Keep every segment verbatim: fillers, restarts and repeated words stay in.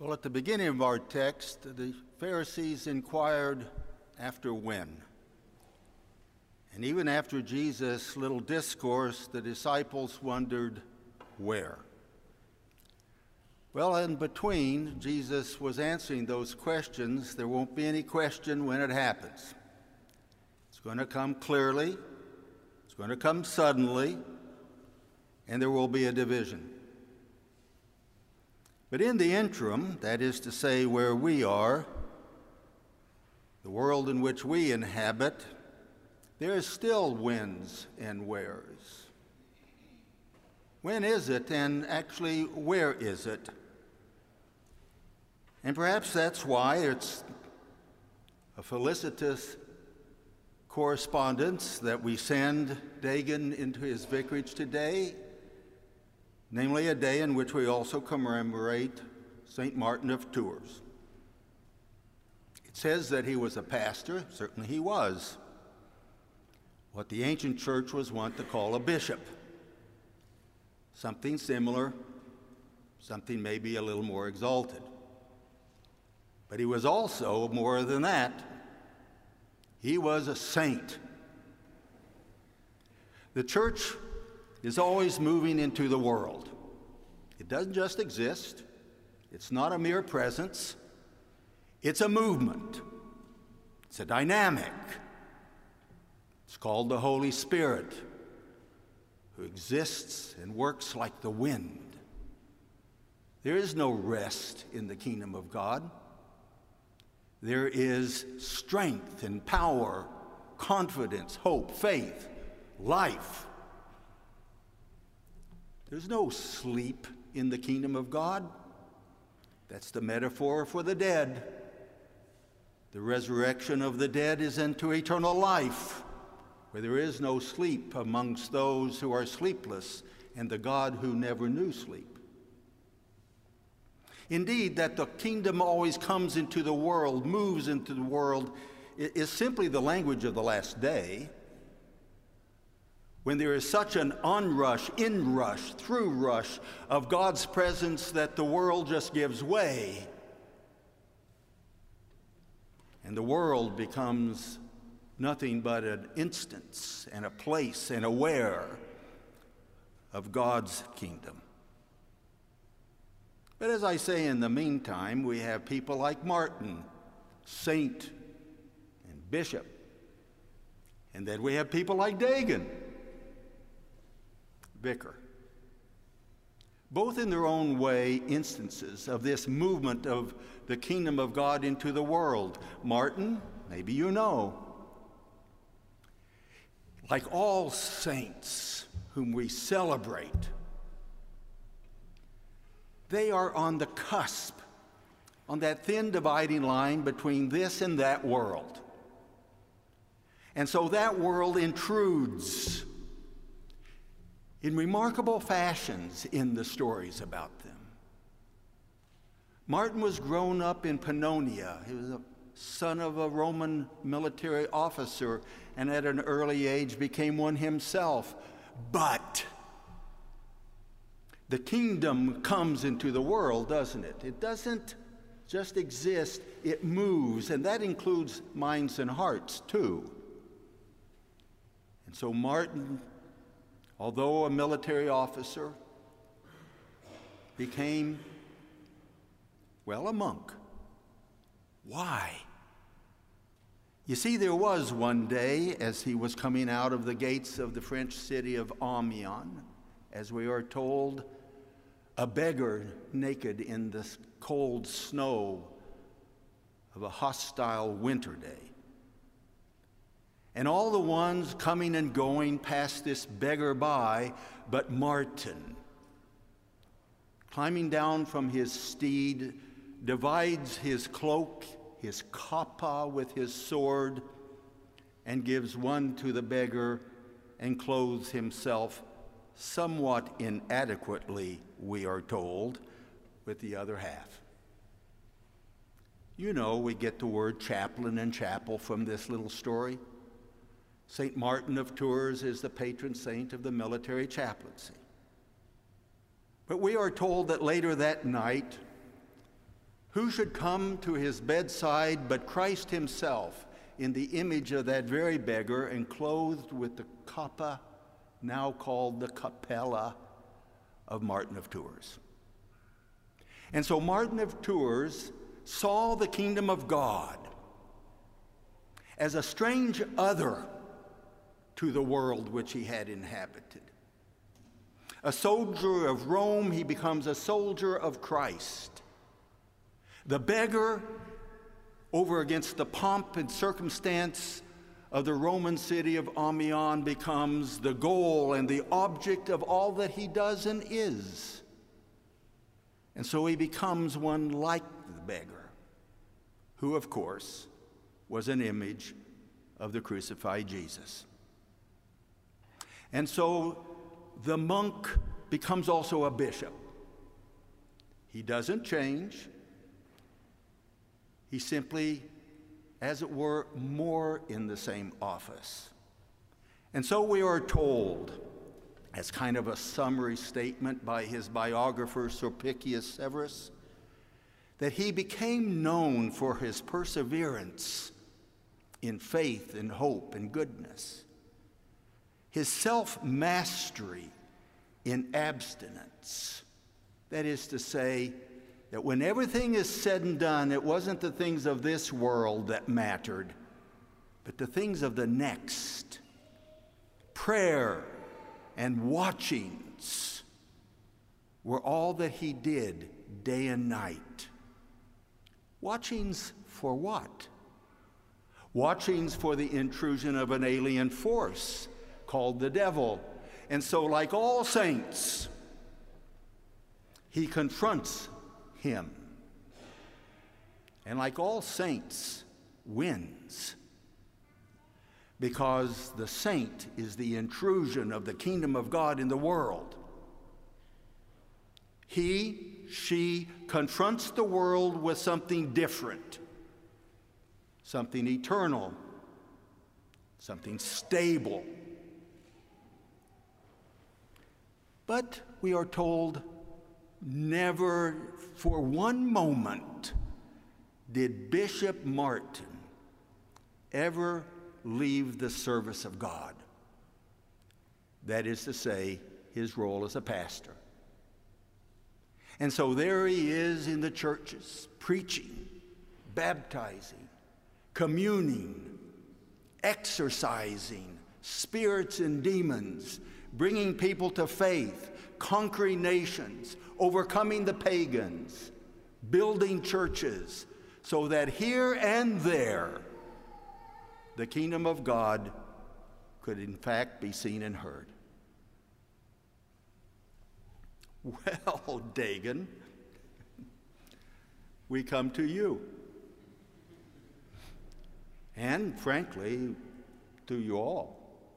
Well, at the beginning of our text, the Pharisees inquired after when. And even after Jesus' little discourse, the disciples wondered where. Well, in between, Jesus was answering those questions. There won't be any question when it happens. It's going to come clearly, it's going to come suddenly, and there will be a division. But in the interim, that is to say, where we are, the world in which we inhabit, there is still whens and wheres. When is it, and actually, where is it? And perhaps that's why it's a felicitous correspondence that we send Dagon into his vicarage today, namely a day in which we also commemorate Saint Martin of Tours. It says that he was a pastor. Certainly he was. What the ancient church was wont to call a bishop. Something similar, something maybe a little more exalted. But he was also more than that. He was a saint. The church is always moving into the world. It doesn't just exist. It's not a mere presence. It's a movement. It's a dynamic. It's called the Holy Spirit, who exists and works like the wind. There is no rest in the kingdom of God. There is strength and power, confidence, hope, faith, life. There's no sleep in the kingdom of God. That's the metaphor for the dead. The resurrection of the dead is into eternal life, where there is no sleep amongst those who are sleepless and the God who never knew sleep. Indeed, that the kingdom always comes into the world, moves into the world, is simply the language of the last day, when there is such an onrush, inrush, through rush of God's presence that the world just gives way. And the world becomes nothing but an instance and a place and a where of God's kingdom. But as I say, in the meantime, we have people like Martin, saint and bishop. And then we have people like Dagon, vicar. Both in their own way instances of this movement of the kingdom of God into the world. Martin, maybe you know, like all saints whom we celebrate, they are on the cusp, on that thin dividing line between this and that world. And so that world intrudes in remarkable fashions in the stories about them. Martin was grown up in Pannonia. He was a son of a Roman military officer, and at an early age became one himself. But the kingdom comes into the world, doesn't it? It doesn't just exist, it moves, and that includes minds and hearts too. And so Martin, although a military officer, became, well, a monk. Why? You see, there was one day, as he was coming out of the gates of the French city of Amiens, as we are told, a beggar naked in the cold snow of a hostile winter day. And all the ones coming and going passed this beggar by, but Martin, climbing down from his steed, divides his cloak, his kappa with his sword, and gives one to the beggar and clothes himself somewhat inadequately, we are told, with the other half. You know, we get the word chaplain and chapel from this little story. Saint Martin of Tours is the patron saint of the military chaplaincy. But we are told that later that night, Who should come to his bedside but Christ himself, in the image of that very beggar and clothed with the kappa, now called the capella, of Martin of Tours. And so Martin of Tours saw the kingdom of God as a strange other to the world which he had inhabited. A soldier of Rome, he becomes a soldier of Christ. The beggar, over against the pomp and circumstance of the Roman city of Amiens, becomes the goal and the object of all that he does and is. And so he becomes one like the beggar, who, of course, was an image of the crucified Jesus. And so the monk becomes also a bishop. He doesn't change. He simply, as it were, more in the same office. And so we are told, as kind of a summary statement by his biographer Sulpicius Severus, that he became known for his perseverance in faith and hope and goodness, his self-mastery in abstinence. That is to say, that when everything is said and done, it wasn't the things of this world that mattered, but the things of the next. Prayer and watchings were all that he did day and night. Watchings for what? Watchings for the intrusion of an alien force called the devil. And so, like all saints, he confronts him. And like all saints, wins. Because the saint is the intrusion of the kingdom of God in the world. He, she confronts the world with something different, something eternal, something stable. But we are told, never for one moment did Bishop Martin ever leave the service of God. That is to say, his role as a pastor. And so there he is in the churches, preaching, baptizing, communing, exorcising spirits and demons, bringing people to faith, conquering nations, overcoming the pagans, building churches, so that here and there the kingdom of God could in fact be seen and heard. Well, Dagon, we come to you. And frankly, to you all.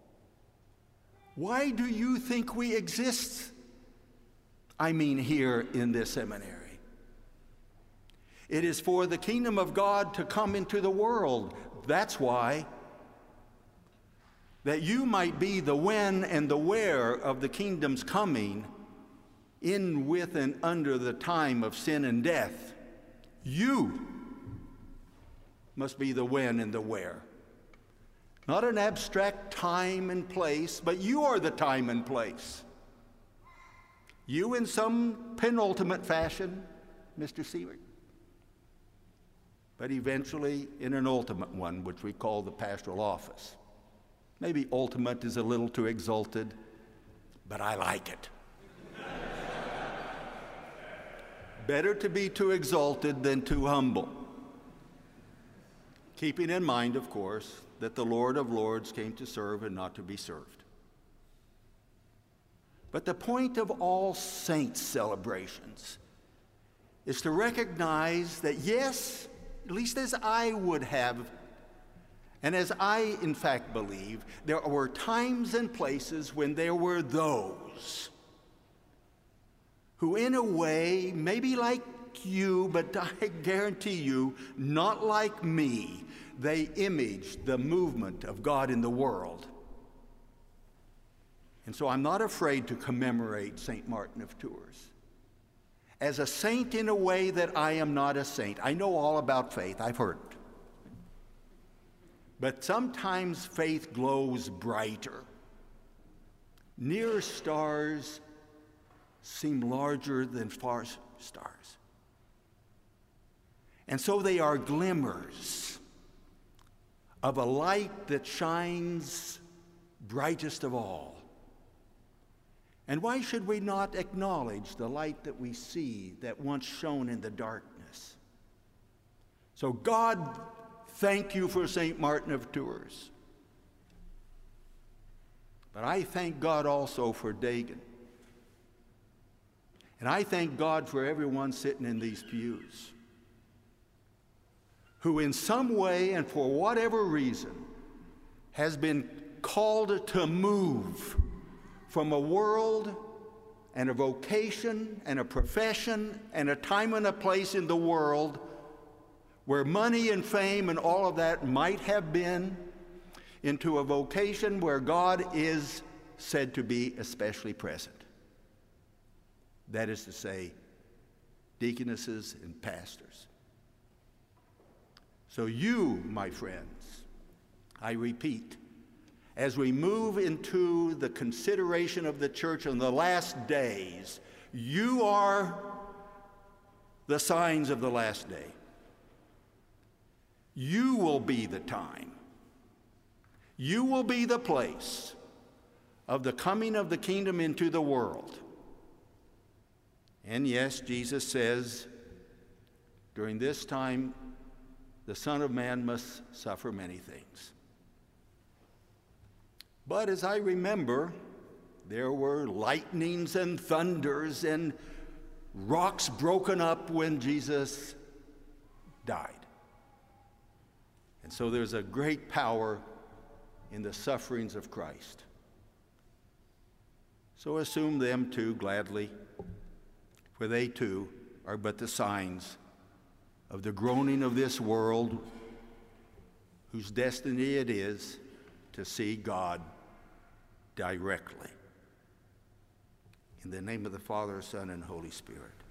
Why do you think we exist? I mean, here in this seminary. It is for the kingdom of God to come into the world. That's why. That you might be the when and the where of the kingdom's coming, in, with, and under the time of sin and death. You must be the when and the where. Not an abstract time and place, but you are the time and place. You in some penultimate fashion, Mister Seward, but eventually in an ultimate one, which we call the pastoral office. Maybe ultimate is a little too exalted, but I like it. Better to be too exalted than too humble. Keeping in mind, of course, that the Lord of Lords came to serve and not to be served. But the point of all saints celebrations is to recognize that, yes, at least as I would have, and as I in fact believe, there were times and places when there were those who in a way, maybe like you, but I guarantee you, not like me, they imaged the movement of God in the world. And so I'm not afraid to commemorate Saint Martin of Tours. as a saint in a way that I am not a saint. I know all about faith. I've heard it. But sometimes faith glows brighter. Near stars seem larger than far stars. And so they are glimmers of a light that shines brightest of all. And why should we not acknowledge the light that we see that once shone in the darkness? So God, thank you for Saint Martin of Tours. But I thank God also for Dagon. And I thank God for everyone sitting in these pews who in some way and for whatever reason has been called to move from a world and a vocation and a profession and a time and a place in the world where money and fame and all of that might have been, into a vocation where God is said to be especially present. That is to say, deaconesses and pastors. So you, my friends, I repeat, as we move into the consideration of the church in the last days, you are the signs of the last day. You will be the time. You will be the place of the coming of the kingdom into the world. And yes, Jesus says, during this time, the Son of Man must suffer many things. But as I remember, there were lightnings and thunders and rocks broken up when Jesus died. And so there's a great power in the sufferings of Christ. So assume them too gladly, for they too are but the signs of the groaning of this world, whose destiny it is to see God directly. In the name of the Father, Son, and Holy Spirit.